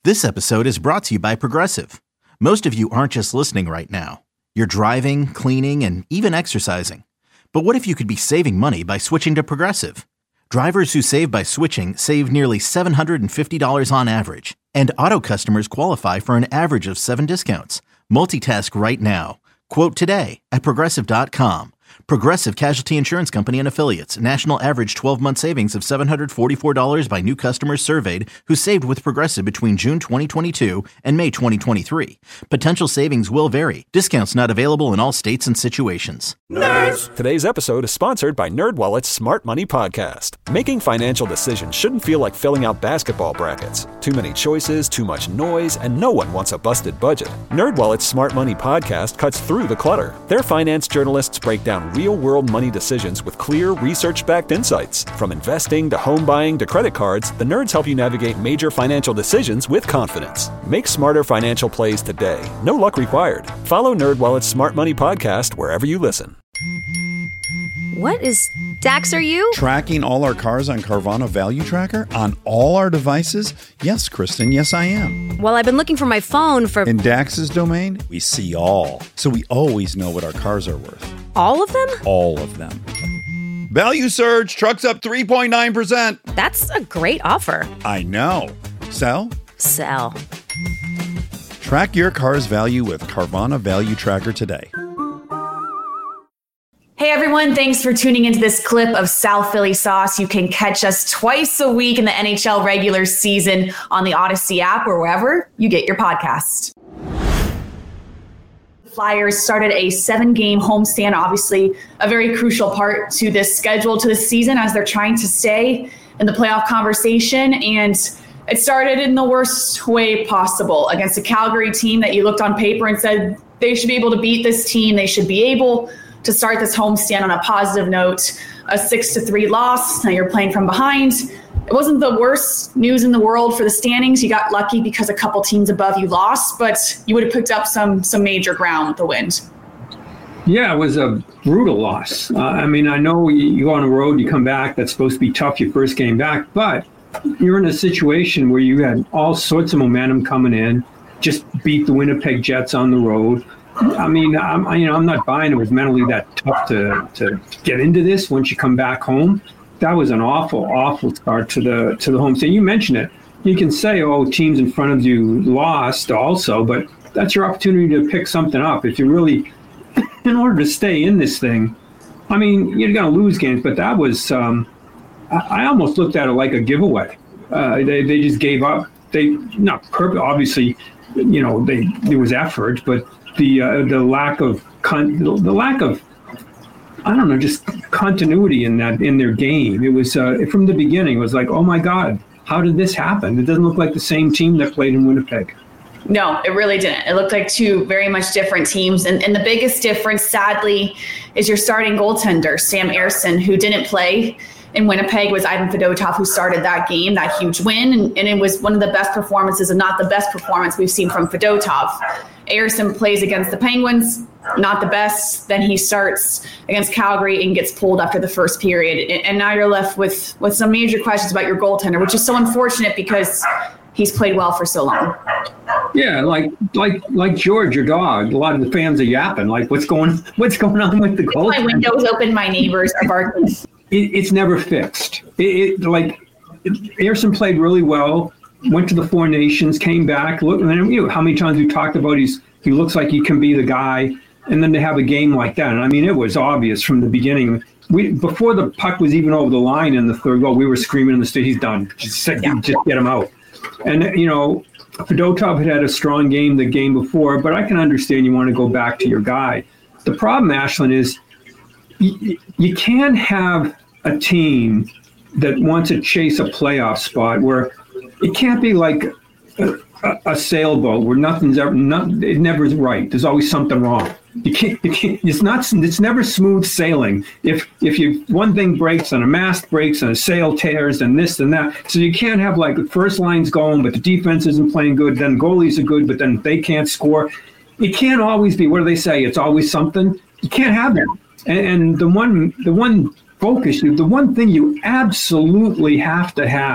This episode is brought to you by Progressive. Most of you aren't just listening right now. You're driving, cleaning, and even exercising. But what if you could be saving money by switching to Progressive? Drivers who save by switching save nearly $750 on average. And auto customers qualify for an average of 7 discounts. Multitask right now. Quote today at Progressive.com. Progressive Casualty Insurance Company and Affiliates. National average 12-month savings of $744 by new customers surveyed who saved with Progressive between June 2022 and May 2023. Potential savings will vary. Discounts not available in all states and situations. Nerds! Today's episode is sponsored by NerdWallet's Smart Money Podcast. Making financial decisions shouldn't feel like filling out basketball brackets. Too many choices, too much noise, and no one wants a busted budget. NerdWallet's Smart Money Podcast cuts through the clutter. Their finance journalists break down real-world money decisions with clear, research-backed insights. From investing to home buying to credit cards, the nerds help you navigate major financial decisions with confidence. Make smarter financial plays today. No luck required. Follow NerdWallet's Smart Money Podcast wherever you listen. What is Dax, are you? Tracking all our cars on Carvana Value Tracker on all our devices? Yes, Kristen, yes I am. Well, I've been looking for my phone for... In Dax's domain, we see all. So we always know what our cars are worth. All of them? All of them. Value surge, trucks up 3.9%. That's a great offer. I know. Sell? Sell. Track your car's value with Carvana Value Tracker today. Hey everyone, thanks for tuning into this clip of South Philly Sauce. You can catch us twice a week in the NHL regular season on the Odyssey app or wherever you get your podcast. Flyers started a 7-game homestand, obviously a very crucial part to this schedule, to this season, as they're trying to stay in the playoff conversation. And it started in the worst way possible against a Calgary team that you looked on paper and said they should be able to beat this team. They should be able to start this homestand on a positive note. A 6-3 loss. Now you're playing from behind. It wasn't the worst news in the world for the standings. You got lucky because a couple teams above you lost, but you would have picked up some major ground with the win. Yeah, it was a brutal loss. I know you go on the road, you come back, that's supposed to be tough your first game back, but you're in a situation where you had all sorts of momentum coming in, just beat the Winnipeg Jets on the road. I'm not buying it was mentally that tough to get into this once you come back home. That was an awful start to the homestand. You mentioned it. You can say, oh, teams in front of you lost also, but that's your opportunity to pick something up. If you really, in order to stay in this thing, you're going to lose games, but that was, I almost looked at it like a giveaway. They just gave up. They, not perfect, obviously, there was effort, but the lack of just continuity in their game. It was from the beginning. It was like, oh my God, how did this happen? It doesn't look like the same team that played in Winnipeg. No, it really didn't. It looked like two very much different teams. And the biggest difference, sadly, is your starting goaltender, Sam Ersson, who didn't play in Winnipeg. Was Ivan Fedotov, who started that game, that huge win. And it was one of the best performances, and not the best performance we've seen from Fedotov. Ersson plays against the Penguins, not the best. Then he starts against Calgary and gets pulled after the first period. And now you're left with some major questions about your goaltender, which is so unfortunate because he's played well for so long. Yeah, like George, your dog. A lot of the fans are yapping. Like, what's going on with the goaltender? My window's open. My neighbors are barking. It's never fixed. Ersson played really well. Went to the Four Nations, came back. Look, how many times we talked about he looks like he can be the guy, and then to have a game like that. And it was obvious from the beginning. Before the puck was even over the line in the third goal, we were screaming in the street, "He's done! Just get him out!" And Fedotov had a strong game the game before, but I can understand you want to go back to your guy. The problem, Ashlyn, is you can't have a team that wants to chase a playoff spot where it can't be like a sailboat where it never is right. There's always something wrong. You can't, it's never smooth sailing. If one thing breaks and a mast breaks and a sail tears and this and that. So you can't have like the first line's going, but the defense isn't playing good. Then goalies are good, but then they can't score. It can't always be, what do they say? It's always something. You can't have that. And the one focus, the one thing you absolutely have to have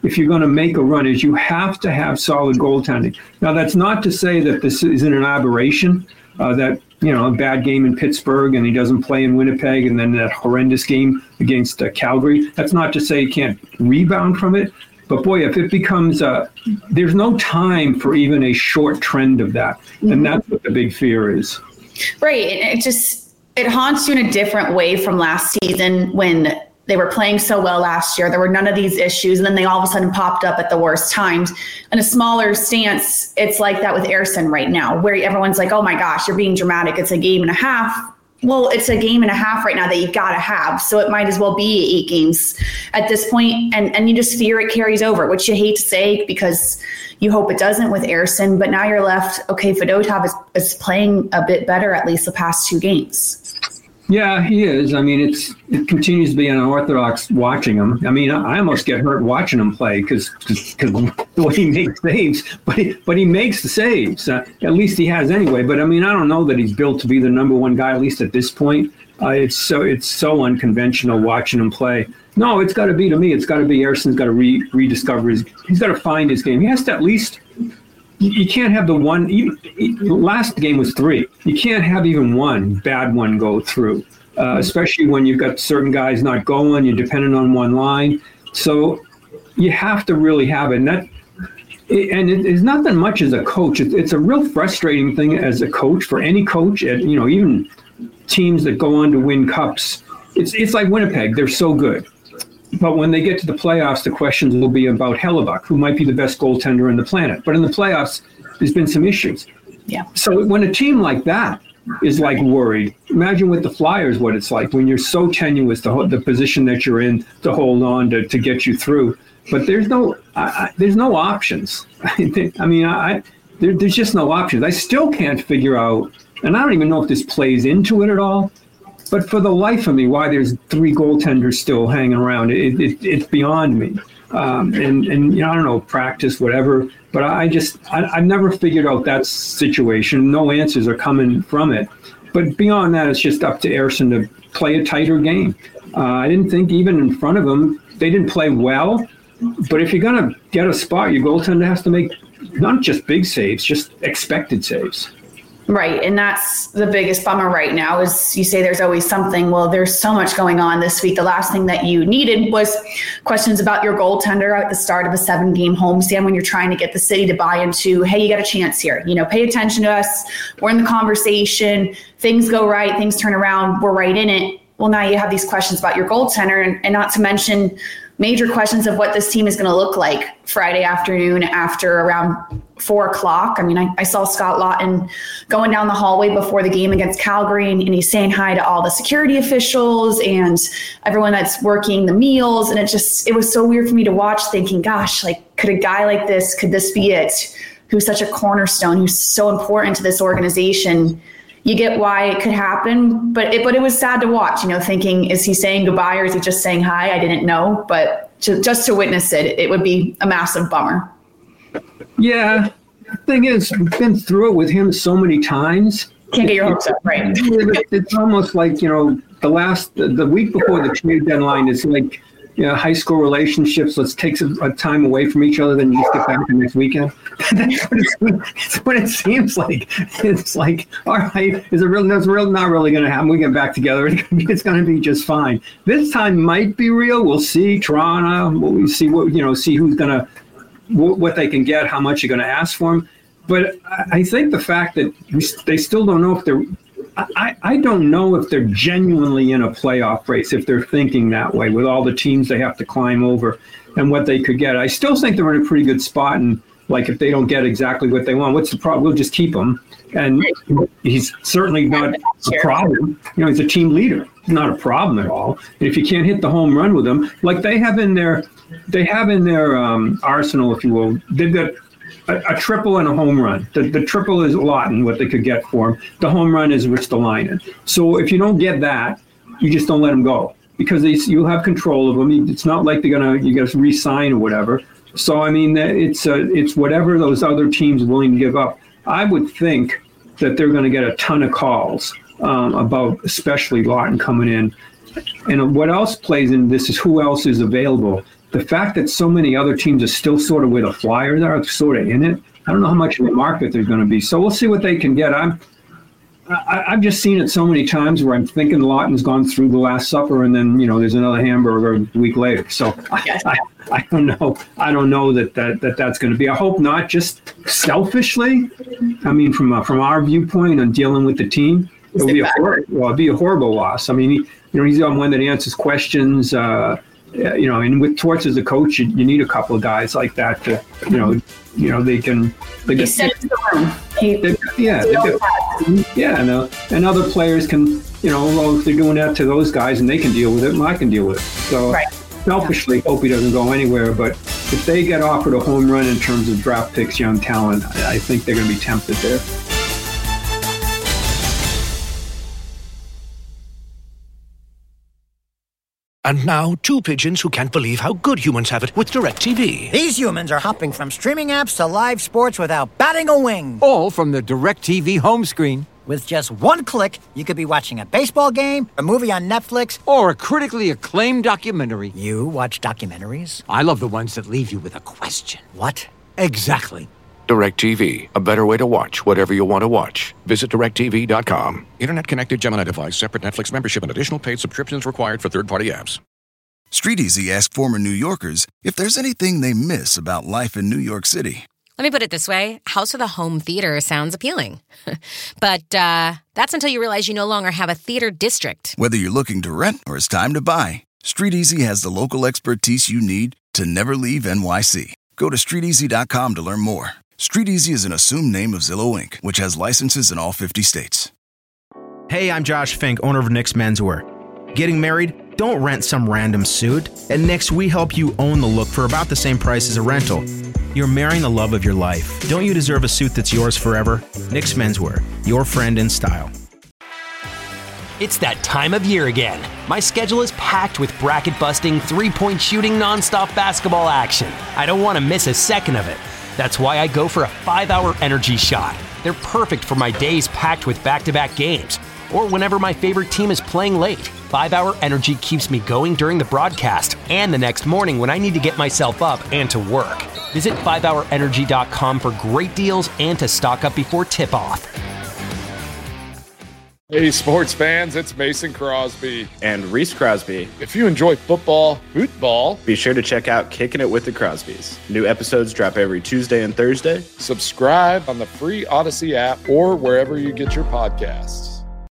if you're going to make a run, is you have to have solid goaltending. Now, that's not to say that this isn't an aberration, that, a bad game in Pittsburgh and he doesn't play in Winnipeg, and then that horrendous game against Calgary. That's not to say he can't rebound from it. But boy, if it becomes there's no time for even a short trend of that. And that's what the big fear is. Right. It haunts you in a different way from last season when they were playing so well last year. There were none of these issues. And then they all of a sudden popped up at the worst times. In a smaller stance, it's like that with Ersson right now, where everyone's like, oh my gosh, you're being dramatic. It's a game and a half. Well, it's a game and a half right now that you've got to have. So it might as well be 8 games at this point. And you just fear it carries over, which you hate to say because you hope it doesn't with Ersson. But now you're left, okay, Fedotov is playing a bit better at least the past 2 games. Yeah, he is. I mean, it continues to be unorthodox watching him. I mean, I almost get hurt watching him play because the way he makes saves, but he makes the saves. At least he has anyway. But I mean, I don't know that he's built to be the number one guy, at least at this point. It's so unconventional watching him play. No, it's got to be, to me, it's got to be Ersson's got to rediscover he's got to find his game. He has to at least. You can't have the one. Last game was 3. You can't have even one bad one go through, especially when you've got certain guys not going. You're dependent on one line, so you have to really have it. And it's not that much as a coach. It's a real frustrating thing as a coach for any coach. Even teams that go on to win cups. It's like Winnipeg. They're so good. But when they get to the playoffs, the questions will be about Hellebuck, who might be the best goaltender on the planet. But in the playoffs, there's been some issues. Yeah. So when a team like that is like worried, imagine with the Flyers what it's like when you're so tenuous, the position that you're in to hold on to get you through. But there's no options. I mean, there's just no options. I still can't figure out, and I don't even know if this plays into it at all. But for the life of me, why there's 3 goaltenders still hanging around, it's beyond me. And I don't know, practice, whatever. But I've never figured out that situation. No answers are coming from it. But beyond that, it's just up to Ersson to play a tighter game. I didn't think even in front of him, they didn't play well. But if you're going to get a spot, your goaltender has to make not just big saves, just expected saves. Right. And that's the biggest bummer right now is you say there's always something. Well, there's so much going on this week. The last thing that you needed was questions about your goaltender at the start of a 7-game homestand when you're trying to get the city to buy into, hey, you got a chance here. Pay attention to us. We're in the conversation. Things go right. Things turn around. We're right in it. Well, now you have these questions about your goaltender and not to mention major questions of what this team is going to look like Friday afternoon after around 4:00. I mean, I saw Scott Laughton going down the hallway before the game against Calgary, and he's saying hi to all the security officials and everyone that's working the meals. And it was so weird for me to watch thinking, gosh, could a guy like this, could this be it? Who's such a cornerstone, who's so important to this organization. You get why it could happen, but it was sad to watch, thinking, is he saying goodbye or is he just saying hi? I didn't know, but just to witness it would be a massive bummer. Yeah, the thing is, we've been through it with him so many times. Can't get your hopes up, right? It's almost like, the week before the trade deadline is like, high school relationships, let's take some time away from each other, then you just get back the next weekend. That's what it seems like. It's like, all right, that's not really going to happen. We get back together. It's going to be just fine. This time might be real. We'll see. Toronto, we'll see see who's going to, what they can get, how much you're going to ask for them. But I think the fact that they still don't know if they're, I don't know if they're genuinely in a playoff race, if they're thinking that way with all the teams they have to climb over and what they could get. I still think they're in a pretty good spot. And if they don't get exactly what they want, what's the problem? We'll just keep him. And he's certainly not a problem. He's a team leader. Not a problem at all. And if you can't hit the home run with him, like they have in their arsenal, if you will, they've got a triple and a home run. The triple is Laughton, what they could get for him. The home run is Ristolainen. So if you don't get that, you just don't let him go because you'll have control of them. It's not like you got to re-sign or whatever. So I mean, it's whatever those other teams are willing to give up. I would think that they're going to get a ton of calls about especially Laughton coming in. And what else plays in this is who else is available. the fact that so many other teams are still sort of where the Flyers are, sort of in it, I don't know how much of a market there's going to be. So we'll see what they can get. I've just seen it so many times where I'm thinking Lawton's gone through the Last Supper, and then there's another hamburger a week later. So I don't know. I don't know that's going to be. I hope not. Just selfishly, I mean, from our viewpoint on dealing with the team, it'd be a horrible loss. I mean, he's the one that answers questions. And with Torts as a coach, you need a couple of guys like that to, they can. He sends the room. And other players can, well, if they're doing that to those guys and they can deal with it, and I can deal with it. So selfishly, hope he doesn't go anywhere. But if they get offered a home run in terms of draft picks, young talent, I think they're going to be tempted there. And now, two pigeons who can't believe how good humans have it with DirecTV. These humans are hopping from streaming apps to live sports without batting a wing. All from the DirecTV home screen. With just one click, you could be watching a baseball game, a movie on Netflix, or a critically acclaimed documentary. You watch documentaries? I love the ones that leave you with a question. What? Exactly. DirecTV, a better way to watch whatever you want to watch. Visit DirecTV.com. Internet-connected Gemini device, separate Netflix membership, and additional paid subscriptions required for third-party apps. StreetEasy asked former New Yorkers if there's anything they miss about life in New York City. Let me put it this way. House with a home theater sounds appealing. But that's until you realize you no longer have a theater district. Whether you're looking to rent or it's time to buy, StreetEasy has the local expertise you need to never leave NYC. Go to StreetEasy.com to learn more. StreetEasy is an assumed name of Zillow Inc., which has licenses in all 50 states. Hey, I'm Josh Fink, owner of Nick's Menswear. Getting married? Don't rent some random suit. At Nick's, we help you own the look for about the same price as a rental. You're marrying the love of your life. Don't you deserve a suit that's yours forever? Nick's Menswear, your friend in style. It's that time of year again. My schedule is packed with bracket-busting, three-point shooting, nonstop basketball action. I don't want to miss a second of it. That's why I go for a 5-hour energy shot. They're perfect for my days packed with back-to-back games, or whenever my favorite team is playing late. 5-hour energy keeps me going during the broadcast and the next morning when I need to get myself up and to work. Visit 5hourenergy.com for great deals and to stock up before tip-off. Hey, sports fans, it's Mason Crosby. And Reese Crosby. If you enjoy football, be sure to check out Kicking It with the Crosbys. New episodes drop every Tuesday and Thursday. Subscribe on the free Odyssey app or wherever you get your podcasts.